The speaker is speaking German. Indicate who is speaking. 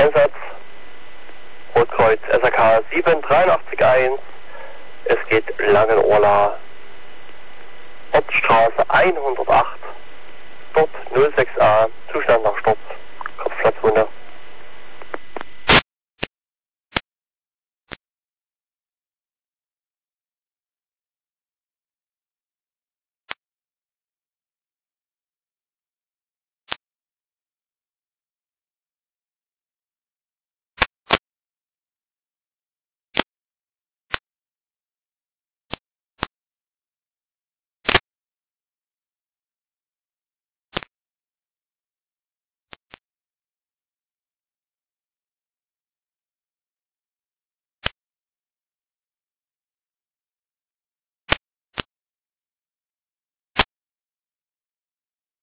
Speaker 1: Einsatz. Rotkreuz SAK 7881. Es geht Langenorla. Ortsstraße 108. Dort 06a. Zustand nach Sturz.